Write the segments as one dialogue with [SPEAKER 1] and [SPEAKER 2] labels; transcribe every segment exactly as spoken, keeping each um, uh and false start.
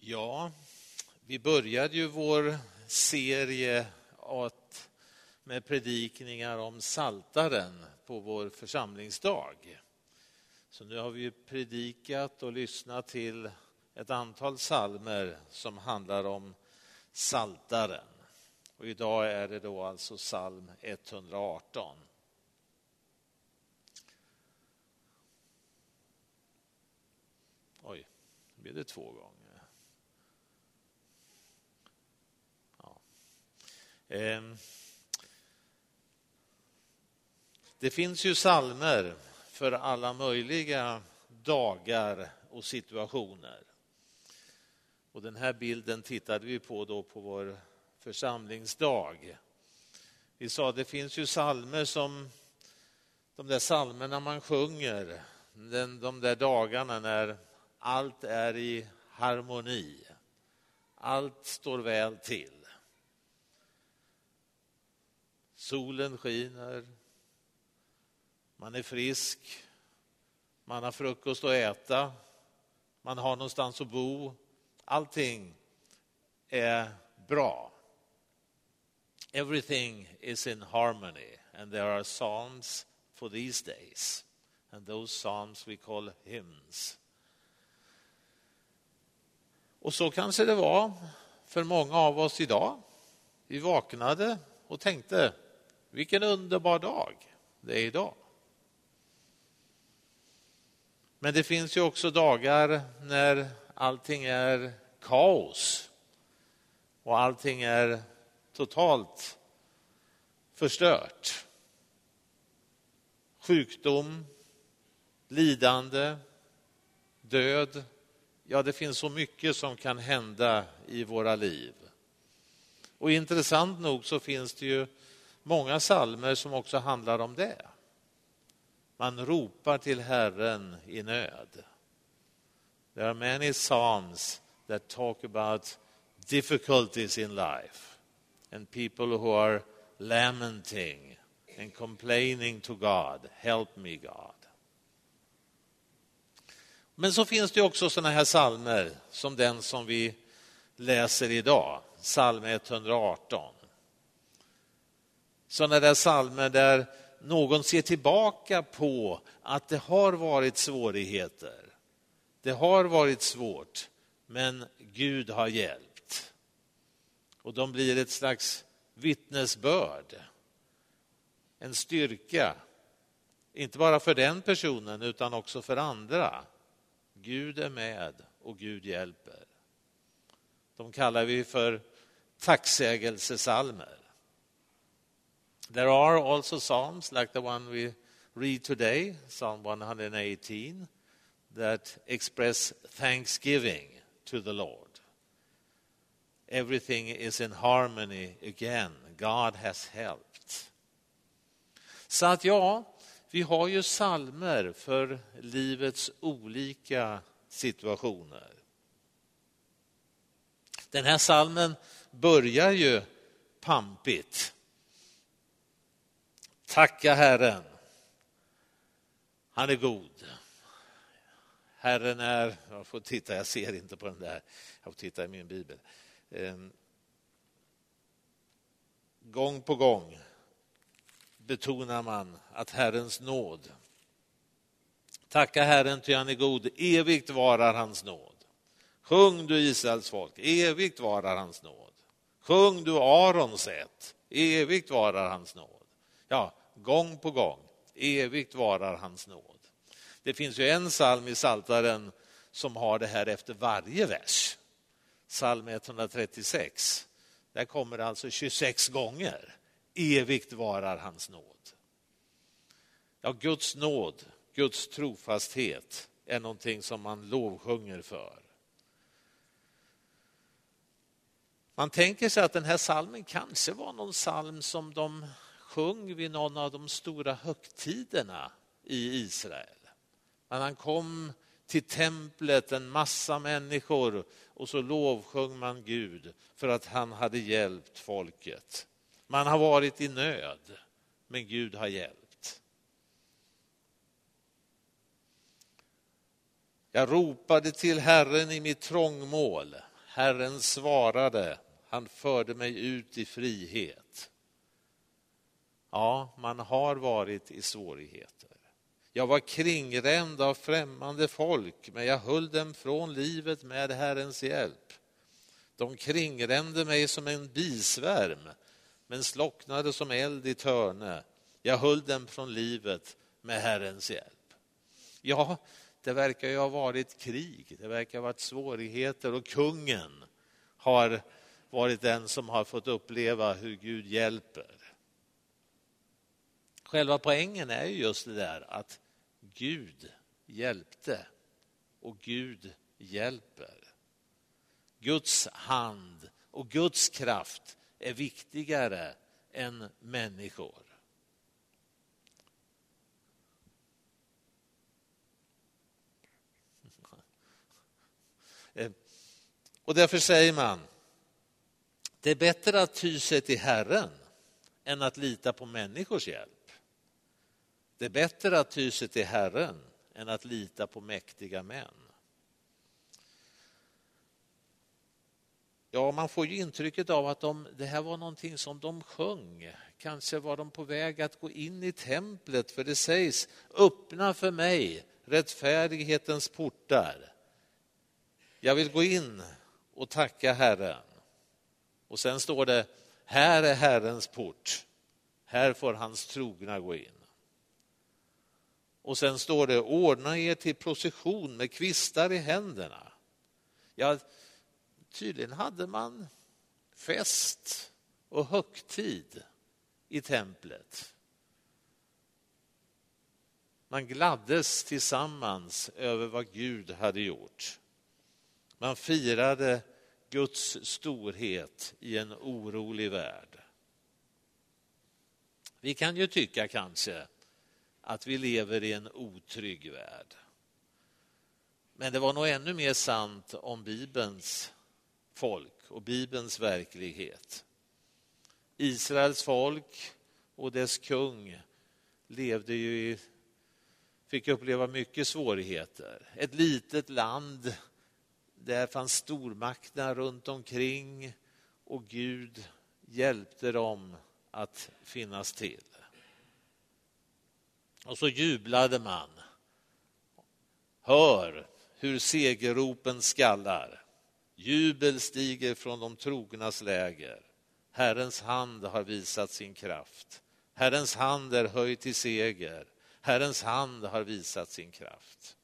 [SPEAKER 1] Ja, vi började ju vår serie att, med predikningar om Saltaren på vår församlingsdag. Så nu har vi predikat och lyssnat till ett antal psalmer som handlar om Saltaren. Och idag är det då alltså psalm etthundraarton. Oj, nu blir det två gånger. Ja. Eh. Det finns ju psalmer för alla möjliga dagar och situationer. Och den här bilden tittade vi på då på vår församlingsdag. Vi sa att det finns ju psalmer som de där psalmerna man sjunger den, de där dagarna när allt är i harmoni. Allt står väl till. Solen skiner. Man är frisk. Man har frukost att äta. Man har någonstans att bo. Allting är bra. Everything is in harmony, and there are psalms for these days, and those psalms we call hymns. Och så kanske det var för många av oss idag. Vi vaknade och tänkte, vilken underbar dag det är idag. Men det finns ju också dagar när allting är kaos och allting är totalt förstört. Sjukdom, lidande, död. Ja, det finns så mycket som kan hända i våra liv. Och intressant nog så finns det ju många psalmer som också handlar om det. Man ropar till Herren i nöd. There are many psalms that talk about difficulties in life and people who are lamenting and complaining to God. Help me, God. Men så finns det också såna här psalmer som den som vi läser idag, psalm etthundraarton. Såna där psalmer där någon ser tillbaka på att det har varit svårigheter. Det har varit svårt, men Gud har hjälpt. Och de blir ett slags vittnesbörd. En styrka. Inte bara för den personen utan också för andra. Gud är med och Gud hjälper. De kallar vi för tacksägelsesalmer. There are also psalms like the one we read today, Psalm one eighteen, that express thanksgiving to the Lord. Everything is in harmony again. God has helped. Så att ja, vi har ju psalmer för livets olika situationer. Den här psalmen börjar ju pampigt. Tacka Herren. Han är god. Herren är, jag får titta, jag ser inte på den där. Jag får titta i min bibel. Gång på gång betonar man att Herrens nåd. Tacka Herren ty han är god. Evigt varar hans nåd. Sjung du Israels folk. Evigt varar hans nåd. Sjung du Arons ett. Evigt varar hans nåd. Ja, gång på gång. Evigt varar hans nåd. Det finns ju en psalm i Saltaren som har det här efter varje vers. Psalm etthundratrettiosex. Där kommer det alltså tjugosex gånger. Evigt varar hans nåd. Ja, Guds nåd, Guds trofasthet är någonting som man lovsjunger för. Man tänker sig att den här psalmen kanske var någon psalm som de sjöng vid någon av de stora högtiderna i Israel. Men han kom till templet, en massa människor, och så lovsjöng man Gud för att han hade hjälpt folket. Man har varit i nöd, men Gud har hjälpt. Jag ropade till Herren i mitt trångmål. Herren svarade, han förde mig ut i frihet. Ja, man har varit i svårigheter. Jag var kringränd av främmande folk, men jag höll dem från livet med Herrens hjälp. De kringrände mig som en bisvärm, men slocknade som eld i törne. Jag höll dem från livet med Herrens hjälp. Ja, det verkar ju ha varit krig, det verkar ha varit svårigheter, och kungen har varit den som har fått uppleva hur Gud hjälper. Själva poängen är ju just det där att Gud hjälpte och Gud hjälper. Guds hand och Guds kraft är viktigare än människor. Och därför säger man, det är bättre att ty sig till Herren än att lita på människors hjälp. Det är bättre att ty sig till Herren än att lita på mäktiga män. Ja, man får ju intrycket av att de, det här var någonting som de sjöng. Kanske var de på väg att gå in i templet, för det sägs, öppna för mig rättfärdighetens portar. Jag vill gå in och tacka Herren. Och sen står det, här är Herrens port. Här får hans trogna gå in. Och sen står det, ordna er till procession med kvistar i händerna. Ja, tydligen hade man fest och högtid i templet. Man gladdes tillsammans över vad Gud hade gjort. Man firade Guds storhet i en orolig värld. Vi kan ju tycka kanske att vi lever i en otrygg värld. Men det var nog ännu mer sant om Bibelns folk och Bibelns verklighet. Israels folk och dess kung levde ju i, fick uppleva mycket svårigheter. Ett litet land, där fanns stormakterna runt omkring och Gud hjälpte dem att finnas till. Och så jublade man. Hör hur segerropen skallar. Jubel stiger från de trognas läger. Herrens hand har visat sin kraft. Herrens hand är höjd till seger. Herrens hand har visat sin kraft.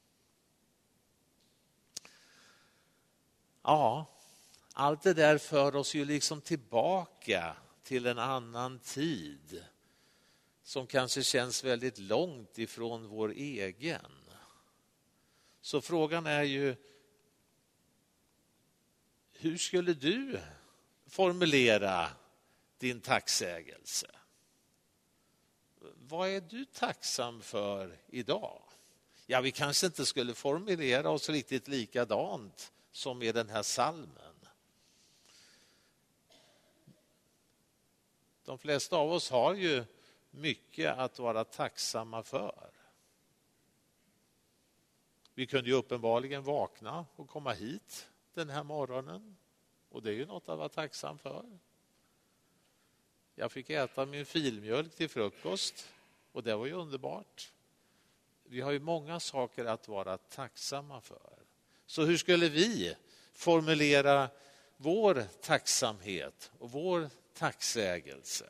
[SPEAKER 1] Ja, allt det där för oss ju liksom tillbaka till en annan tid som kanske känns väldigt långt ifrån vår egen. Så frågan är ju, hur skulle du formulera din tacksägelse? Vad är du tacksam för idag? Ja, vi kanske inte skulle formulera oss riktigt likadant som i den här salmen. De flesta av oss har ju mycket att vara tacksamma för. Vi kunde ju uppenbarligen vakna och komma hit den här morgonen. Och det är ju något att vara tacksam för. Jag fick äta min filmjölk till frukost och det var ju underbart. Vi har ju många saker att vara tacksamma för. Så hur skulle vi formulera vår tacksamhet och vår tacksägelse?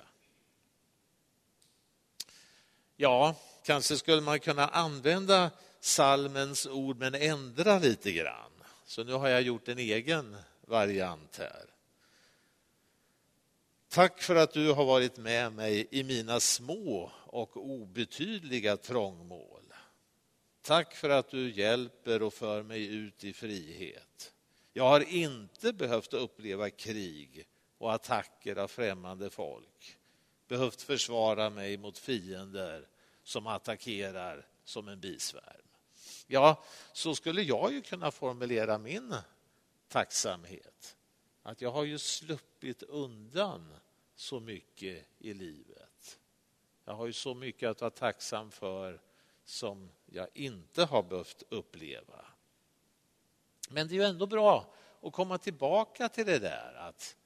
[SPEAKER 1] Ja, kanske skulle man kunna använda salmens ord men ändra lite grann. Så nu har jag gjort en egen variant här. Tack för att du har varit med mig i mina små och obetydliga trångmål. Tack för att du hjälper och för mig ut i frihet. Jag har inte behövt uppleva krig och attacker av främmande folk. Behövt försvara mig mot fiender som attackerar som en bisvärm. Ja, så skulle jag ju kunna formulera min tacksamhet. Att jag har ju sluppit undan så mycket i livet. Jag har ju så mycket att vara tacksam för som jag inte har behövt uppleva. Men det är ju ändå bra och komma tillbaka till det där att,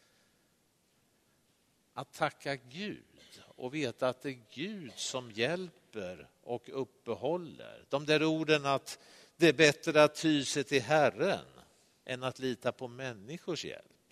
[SPEAKER 1] att tacka Gud och veta att det är Gud som hjälper och uppehåller. De där orden att det är bättre att ty sig till Herren än att lita på människors hjälp.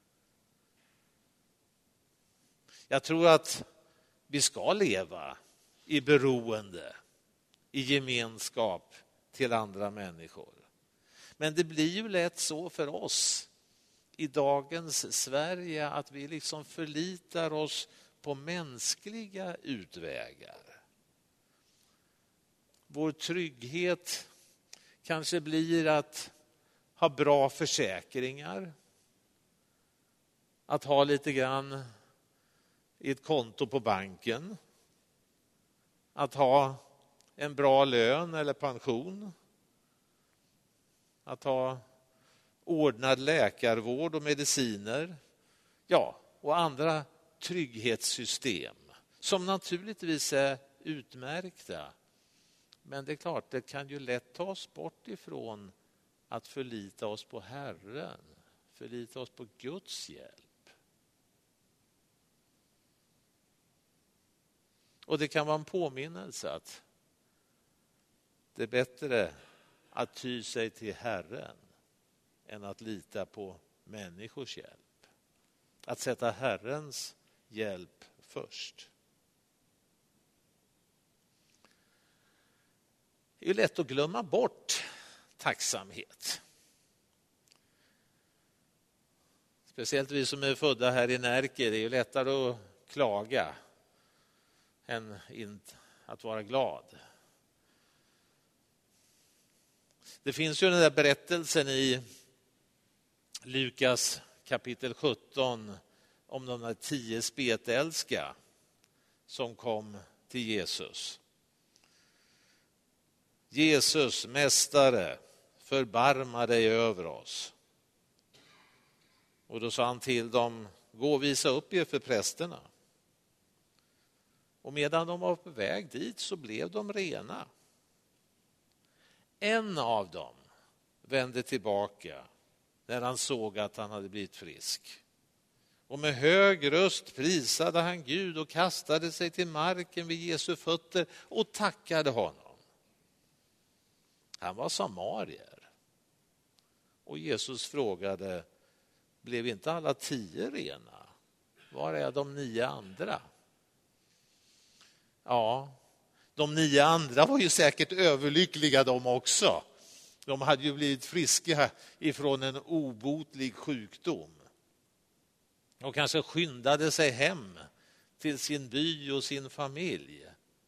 [SPEAKER 1] Jag tror att vi ska leva i beroende, i gemenskap till andra människor. Men det blir ju lätt så för oss i dagens Sverige att vi liksom förlitar oss på mänskliga utvägar. Vår trygghet kanske blir att ha bra försäkringar, att ha lite grann i ett konto på banken, att ha en bra lön eller pension, att ha ordnad läkarvård och mediciner, ja, och andra trygghetssystem som naturligtvis är utmärkta. Men det är klart, det kan ju lätt ta oss bort ifrån att förlita oss på Herren, förlita oss på Guds hjälp. Och det kan vara en påminnelse att det är bättre att ty sig till Herren än att lita på människors hjälp. Att sätta Herrens hjälp först. Det är ju lätt att glömma bort tacksamhet. Speciellt vi som är födda här i Närke, det är ju lättare att klaga än att vara glad. Det finns ju den där berättelsen i Lukas kapitel sjutton om de där tio spetälska som kom till Jesus. Jesus, mästare, förbarma dig över oss. Och då sa han till dem, gå och visa upp er för prästerna. Och medan de var på väg dit så blev de rena. En av dem vände tillbaka när han såg att han hade blivit frisk. Och med hög röst prisade han Gud och kastade sig till marken vid Jesu fötter och tackade honom. Han var samarier. Och Jesus frågade, blev inte alla tio rena? Var är de nio andra? Ja, de nio andra var ju säkert överlyckliga de också. De hade ju blivit friska ifrån en obotlig sjukdom. Och kanske skyndade sig hem till sin by och sin familj.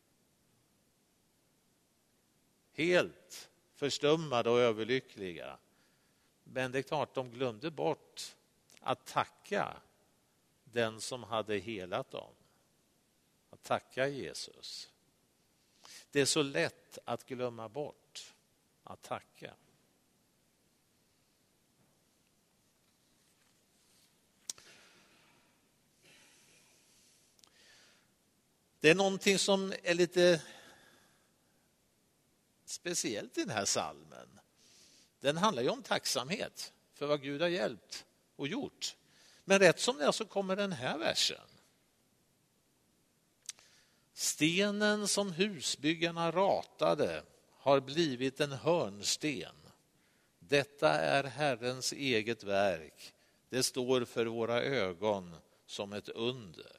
[SPEAKER 1] Helt förstummade och överlyckliga. Men det är klart, de glömde bort att tacka den som hade helat dem. Att tacka Jesus. Det är så lätt att glömma bort att tacka. Det är någonting som är lite speciellt i den här salmen. Den handlar ju om tacksamhet för vad Gud har hjälpt och gjort. Men rätt som det är så kommer den här versen. Stenen som husbyggarna ratade har blivit en hörnsten. Detta är Herrens eget verk. Det står för våra ögon som ett under.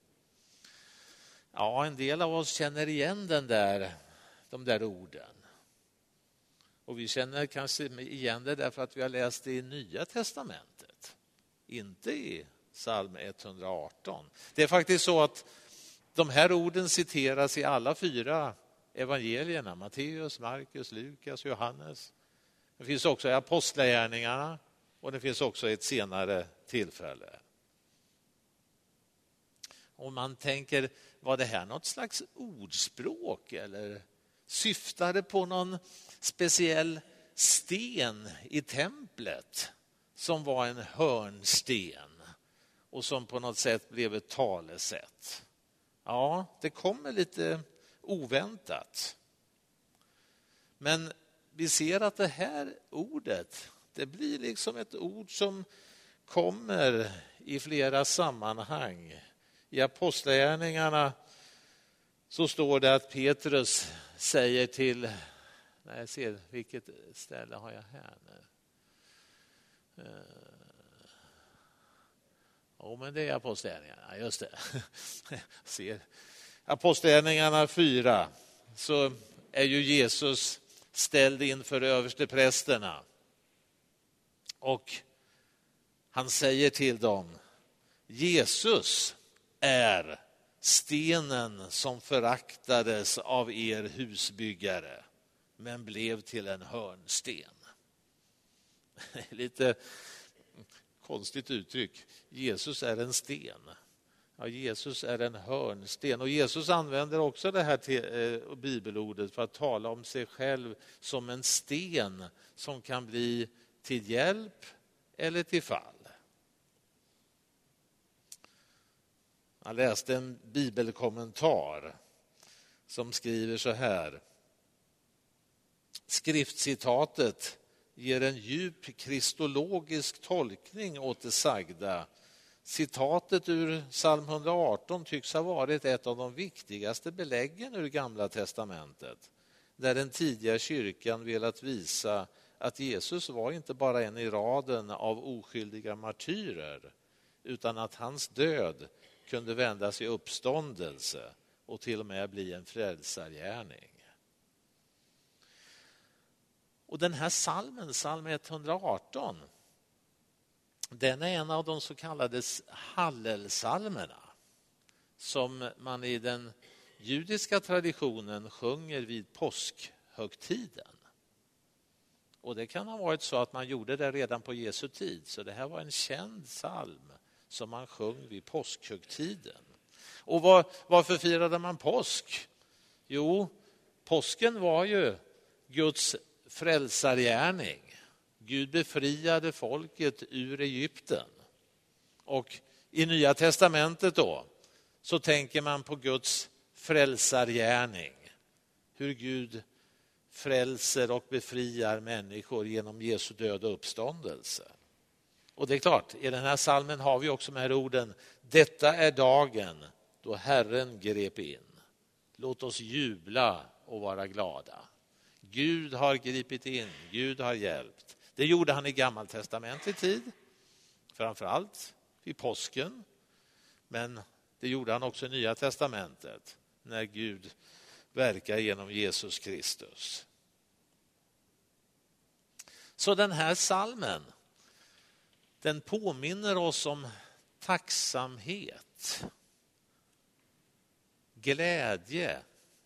[SPEAKER 1] Ja, en del av oss känner igen den där, de där orden. Och vi känner kanske igen det därför att vi har läst det i Nya testamentet. Inte i psalm etthundraarton. Det är faktiskt så att de här orden citeras i alla fyra evangelierna. Matteus, Markus, Lukas och Johannes. Det finns också i apostlagärningarna och det finns också i ett senare tillfälle. Om man tänker, var det här något slags ordspråk eller syftade på någon speciell sten i templet som var en hörnsten och som på något sätt blev ett talesätt? Ja, det kommer lite oväntat. Men vi ser att det här ordet, Det blir liksom ett ord som kommer i flera sammanhang. I Apostlagärningarna så står det att Petrus säger till, nej, jag ser vilket ställe har jag här nu. Ja, oh, men det är Apostlagärningarna, just det. ser. Apostlagärningarna fyra, så är ju Jesus ställd inför översteprästerna. Och han säger till dem, Jesus är stenen som föraktades av er husbyggare, men blev till en hörnsten. Lite konstigt uttryck. Jesus är en sten. Ja, Jesus är en hörnsten. Och Jesus använder också det här till, eh, bibelordet för att tala om sig själv som en sten som kan bli till hjälp eller till fall. Jag läste en bibelkommentar som skriver så här. Skriftcitatet ger en djup kristologisk tolkning åt det sagda. Citatet ur psalm hundraarton tycks ha varit ett av de viktigaste beläggen ur Gamla testamentet, där den tidiga kyrkan velat visa att Jesus var inte bara en i raden av oskyldiga martyrer, utan att hans död kunde vändas i uppståndelse och till och med bli en frälsargärning. Och den här salmen, psalm etthundraarton, den är en av de så kallade hallelsalmerna som man i den judiska traditionen sjunger vid påskhögtiden. Och det kan ha varit så att man gjorde det redan på Jesu tid, så det här var en känd psalm som man sjöng vid påskhögtiden. Och var, varför firade man påsk? Jo, påsken var ju Guds frälsargärning. Gud befriade folket ur Egypten. Och i Nya testamentet då så tänker man på Guds frälsargärning. Hur Gud frälser och befriar människor genom Jesu död och uppståndelse. Och det är klart, i den här salmen har vi också de här orden. Detta är dagen då Herren grep in. Låt oss jubla och vara glada. Gud har gripit in, Gud har hjälpt. Det gjorde han i gammaltestamentlig tid, framförallt vid påsken. Men det gjorde han också i Nya testamentet, när Gud verkar genom Jesus Kristus. Så den här salmen, den påminner oss om tacksamhet, glädje.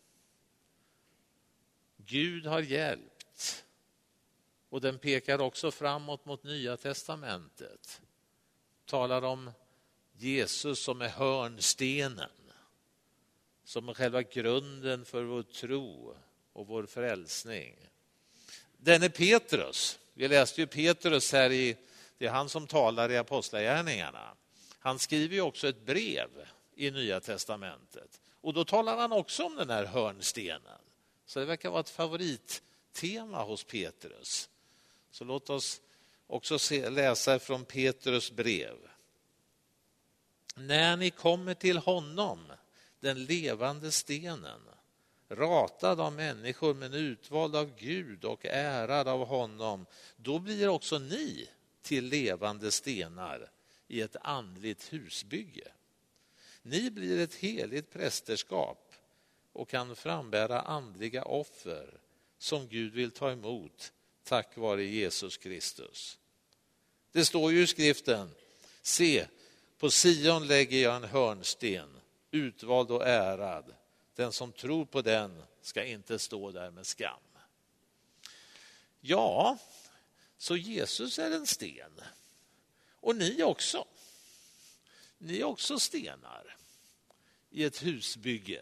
[SPEAKER 1] Gud har hjälpt. Och den pekar också framåt mot Nya testamentet. Talar om Jesus som är hörnstenen, som är själva grunden för vår tro och vår frälsning. Den är Petrus. Vi läste ju Petrus här i, det är han som talar i Apostlagärningarna. Han skriver ju också ett brev i Nya testamentet. Och då talar han också om den här hörnstenen. Så det verkar vara ett favorittema hos Petrus. Så låt oss också se, läsa från Petrus brev. När ni kommer till honom, den levande stenen, ratad av människor men utvald av Gud och ärad av honom, då blir också ni till levande stenar i ett andligt husbygge. Ni blir ett heligt prästerskap och kan frambära andliga offer som Gud vill ta emot tack vare Jesus Kristus. Det står ju i skriften, se, på Sion lägger jag en hörnsten, utvald och ärad. Den som tror på den ska inte stå där med skam. Ja, så Jesus är en sten. Och ni också. Ni är också stenar i ett husbygge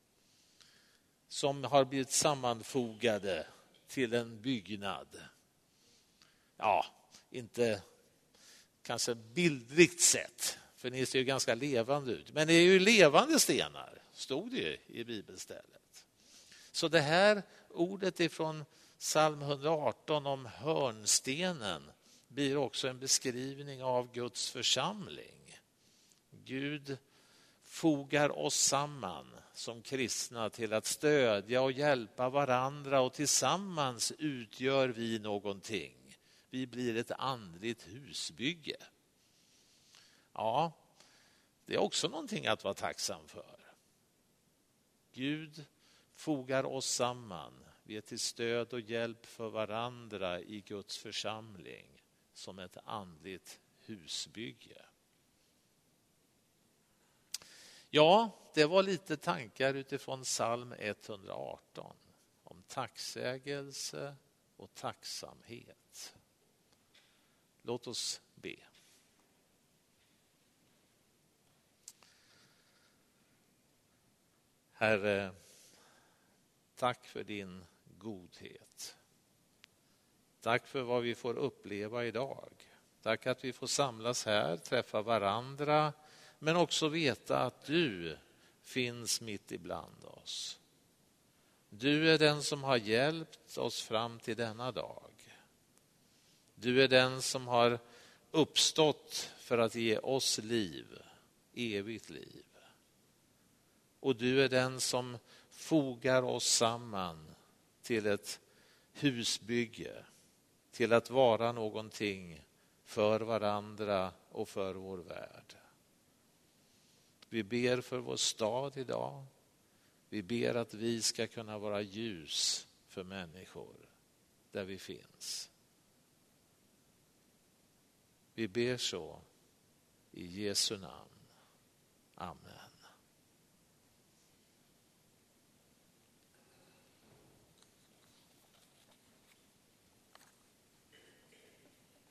[SPEAKER 1] som har blivit sammanfogade till en byggnad. Ja, inte kanske bildligt sett, för ni ser ju ganska levande ut. Men det är ju levande stenar, stod det ju i bibelstället. Så det här ordet ifrån Psalm hundraarton om hörnstenen blir också en beskrivning av Guds församling. Gud fogar oss samman som kristna till att stödja och hjälpa varandra, och tillsammans utgör vi någonting. Vi blir ett andligt husbygge. Ja, det är också någonting att vara tacksam för. Gud fogar oss samman. Vi är till stöd och hjälp för varandra i Guds församling som ett andligt husbygge. Ja, det var lite tankar utifrån psalm etthundraarton om tacksägelse och tacksamhet. Låt oss be. Herre, tack för din godhet. Tack för vad vi får uppleva idag. Tack att vi får samlas här, träffa varandra, men också veta att du finns mitt ibland oss. Du är den som har hjälpt oss fram till denna dag. Du är den som har uppstått för att ge oss liv, evigt liv. Och du är den som fogar oss samman till ett husbygge, till att vara någonting för varandra och för vår värld. Vi ber för vår stad idag. Vi ber att vi ska kunna vara ljus för människor där vi finns. Vi ber så i Jesu namn. Amen.